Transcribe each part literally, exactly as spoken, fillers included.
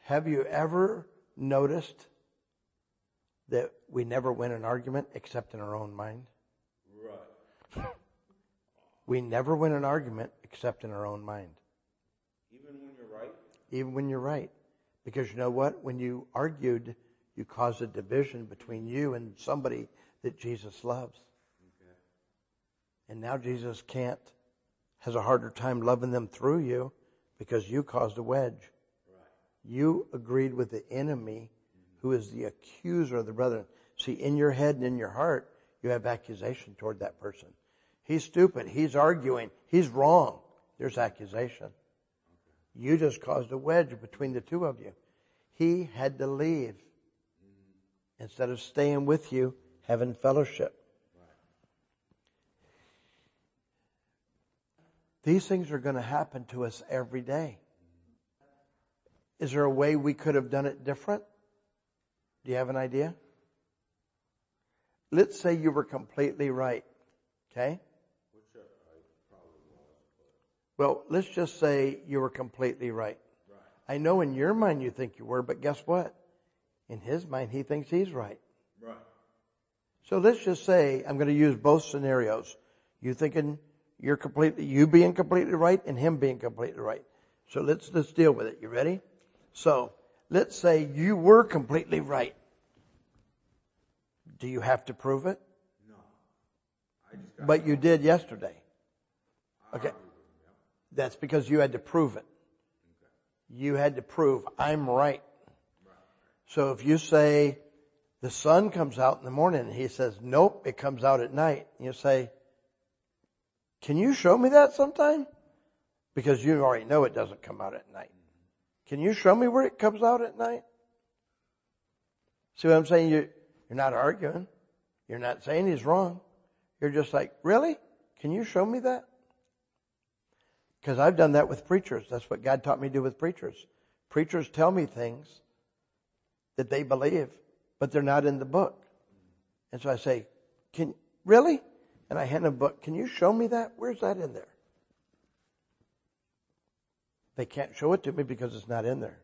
Have you ever noticed that we never win an argument except in our own mind? Right. We never win an argument except in our own mind. Even when you're right? Even when you're right. Because you know what? When you argued, you caused a division between you and somebody that Jesus loves. Okay. And now Jesus can't, has a harder time loving them through you because you caused a wedge. Right. You agreed with the enemy who is the accuser of the brethren. See, in your head and in your heart, you have accusation toward that person. He's stupid. He's arguing. He's wrong. There's accusation. Okay. You just caused a wedge between the two of you. He had to leave mm-hmm. instead of staying with you, having fellowship. Right. These things are going to happen to us every day. Mm-hmm. Is there a way we could have done it different? Do you have an idea? Let's say you were completely right. Okay? Which I probably was. Well, let's just say you were completely right. Right. I know in your mind you think you were, but guess what? In his mind, he thinks he's right. Right. So let's just say, I'm going to use both scenarios. You thinking you're completely, you being completely right and him being completely right. So let's, let's deal with it. You ready? So, let's say you were completely right. Do you have to prove it? No. I just got But you did yesterday. Okay. Yep. That's because you had to prove it. Okay. You had to prove, I'm right. Right. So if you say, the sun comes out in the morning, and he says, nope, it comes out at night. And you say, can you show me that sometime? Because you already know it doesn't come out at night. Can you show me where it comes out at night? See what I'm saying? You, you're not arguing. You're not saying he's wrong. You're just like, really? Can you show me that? Because I've done that with preachers. That's what God taught me to do with preachers. Preachers tell me things that they believe, but they're not in the book. And so I say, "Can really?" And I hand them a book. Can you show me that? Where's that in there? They can't show it to me because it's not in there.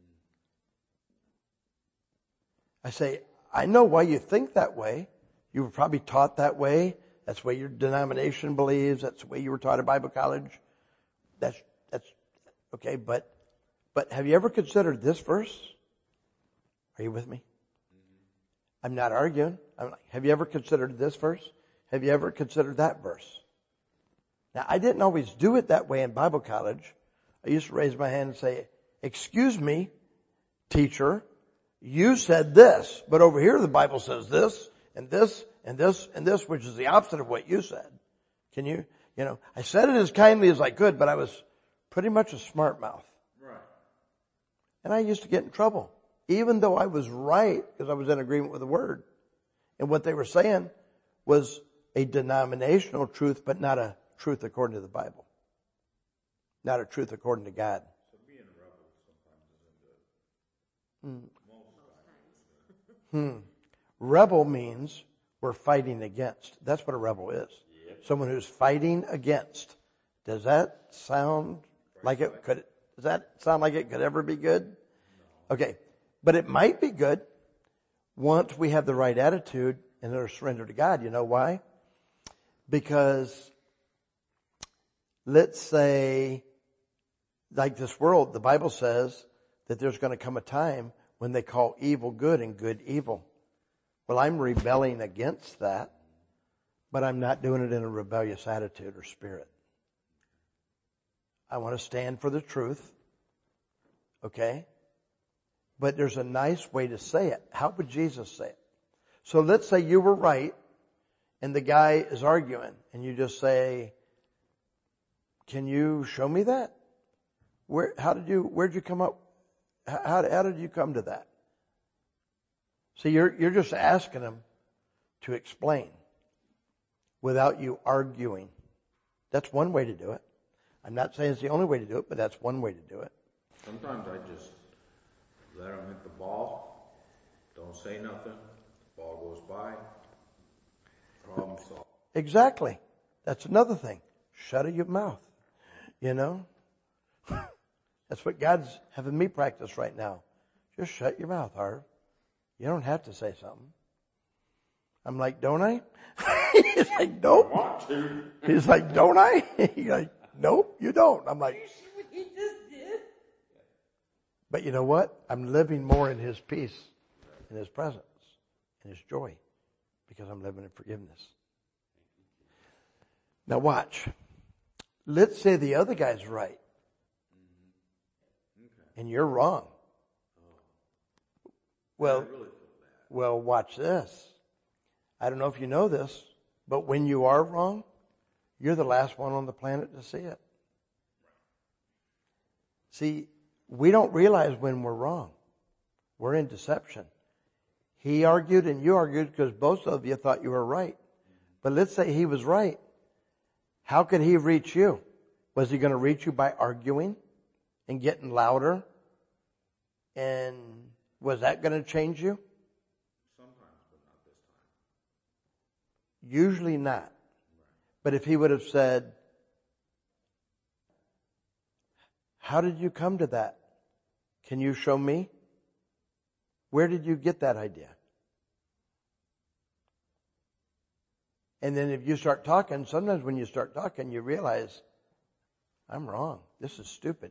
I say, I know why you think that way. You were probably taught that way. That's the way your denomination believes. That's the way you were taught at Bible college. That's, that's, okay, but, but have you ever considered this verse? Are you with me? Mm-hmm. I'm not arguing. I'm like, have you ever considered this verse? Have you ever considered that verse? Now, I didn't always do it that way in Bible college. I used to raise my hand and say, excuse me, teacher, you said this, but over here the Bible says this, and this, and this, and this, which is the opposite of what you said. Can you, you know, I said it as kindly as I could, but I was pretty much a smart mouth. Right. And I used to get in trouble, even though I was right, because I was in agreement with the word. And what they were saying was a denominational truth, but not a truth according to the Bible. Not a truth according to God. So being a rebel sometimes isn't good. Hmm. Hmm. Rebel means we're fighting against. That's what a rebel is. Yep. Someone who's fighting against. Does that sound like it could, does that sound like it could ever be good? No. Okay. But it might be good once we have the right attitude and are surrendered to God. You know why? Because let's say, like this world, the Bible says that there's going to come a time when they call evil good and good evil. Well, I'm rebelling against that, but I'm not doing it in a rebellious attitude or spirit. I want to stand for the truth, okay? But there's a nice way to say it. How would Jesus say it? So let's say you were right, and the guy is arguing, and you just say, can you show me that? Where, how did you, where'd you come up? How, how did you come to that? See, you're, you're just asking him to explain without you arguing. That's one way to do it. I'm not saying it's the only way to do it, but that's one way to do it. Sometimes I just let him hit the ball. Don't say nothing. The ball goes by. Problem solved. Exactly. That's another thing. Shut your mouth. You know? That's what God's having me practice right now. Just shut your mouth, Harv. You don't have to say something. I'm like, don't I? He's like, nope. I want to. He's like, don't I? He's like, nope, you don't. I'm like, You see what he just did? but you know what? I'm living more in his peace, in his presence, in his joy, because I'm living in forgiveness. Now watch. Let's say the other guy's right. And you're wrong. Well, well, watch this. I don't know if you know this, but when you are wrong, you're the last one on the planet to see it. See, we don't realize when we're wrong. We're in deception. He argued and you argued because both of you thought you were right. But let's say he was right. How could he reach you? Was he going to reach you by arguing and getting louder? And was that going to change you? Sometimes, but not this time. Usually not. But if he would have said, how did you come to that? Can you show me? Where did you get that idea? And then if you start talking, sometimes when you start talking, you realize, I'm wrong. This is stupid.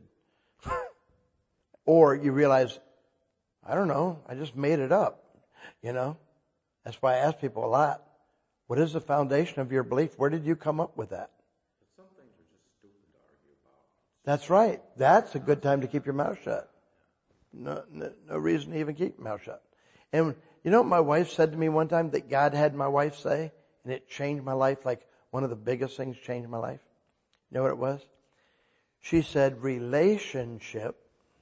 Or you realize, I don't know, I just made it up. You know? That's why I ask people a lot, what is the foundation of your belief? Where did you come up with that? But some things are just stupid to argue about. That's right. That's a good time to keep your mouth shut. No, no, no reason to even keep your mouth shut. And you know what my wife said to me one time that God had my wife say? And it changed my life, like one of the biggest things changed my life. You know what it was? She said, relationship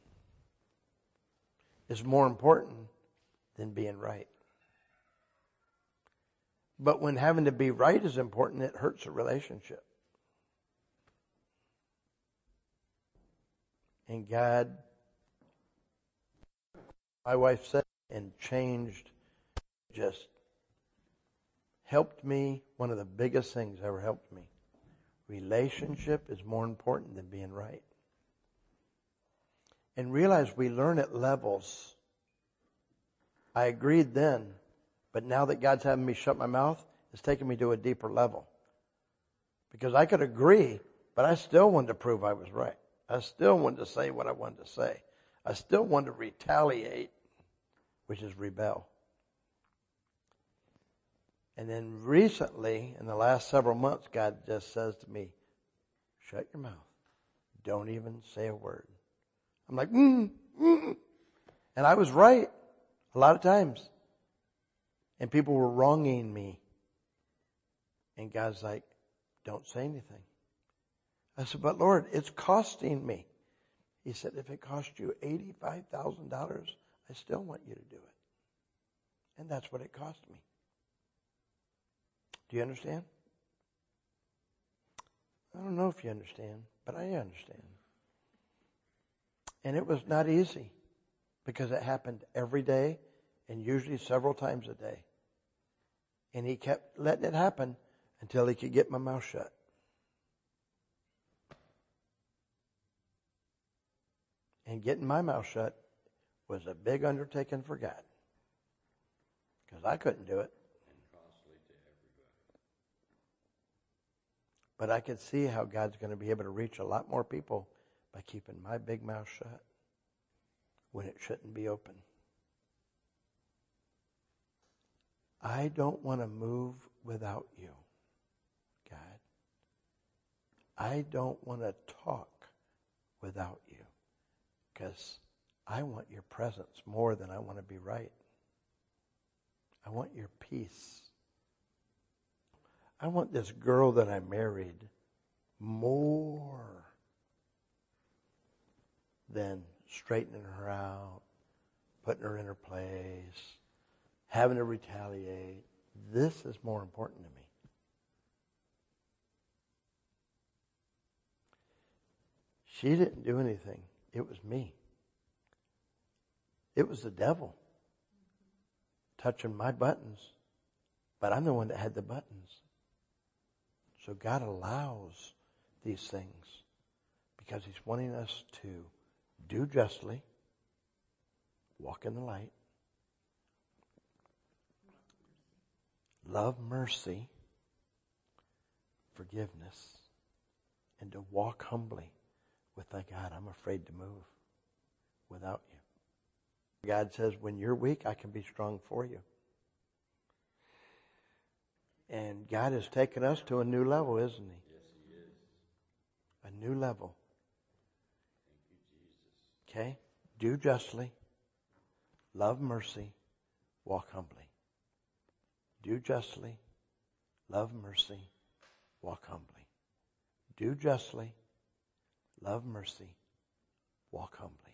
is more important than being right. But when having to be right is important, it hurts a relationship. And God, my wife said, and changed, just helped me. One of the biggest things ever helped me. Relationship is more important than being right. And realize we learn at levels. I agreed then, but now that God's having me shut my mouth, it's taking me to a deeper level. Because I could agree, but I still wanted to prove I was right. I still wanted to say what I wanted to say. I still wanted to retaliate, which is rebel. And then recently, in the last several months, God just says to me, shut your mouth. Don't even say a word. I'm like, mm, mm. And I was right a lot of times. And people were wronging me. And God's like, don't say anything. I said, but Lord, it's costing me. He said, if it cost you eighty-five thousand dollars, I still want you to do it. And that's what it cost me. Do you understand? I don't know if you understand, but I understand. And it was not easy because it happened every day and usually several times a day. And he kept letting it happen until he could get my mouth shut. And getting my mouth shut was a big undertaking for God. Because I couldn't do it. But I could see how God's going to be able to reach a lot more people by keeping my big mouth shut when it shouldn't be open. I don't want to move without you, God. I don't want to talk without you because I want your presence more than I want to be right. I want your peace. I want this girl that I married more than straightening her out, putting her in her place, having to retaliate. This is more important to me. She didn't do anything. It was me. It was the devil touching my buttons, but I'm the one that had the buttons. So God allows these things because he's wanting us to do justly, walk in the light, love mercy, forgiveness, and to walk humbly with, thank God, I'm afraid to move without you. God says, when you're weak, I can be strong for you. And God has taken us to a new level, isn't He? Yes, He is. A new level. Thank you, Jesus. Okay? Do justly, love mercy, walk humbly. Do justly, love mercy, walk humbly. Do justly, love mercy, walk humbly.